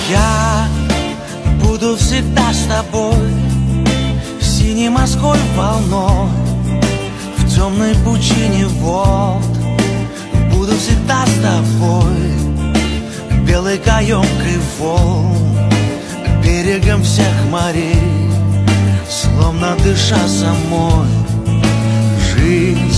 Я буду всегда с тобой, синей морской волной, в темной пучине вод. Буду всегда с тобой, белой каемкой волн, берегом всех морей, словно дыша самой. Жизнь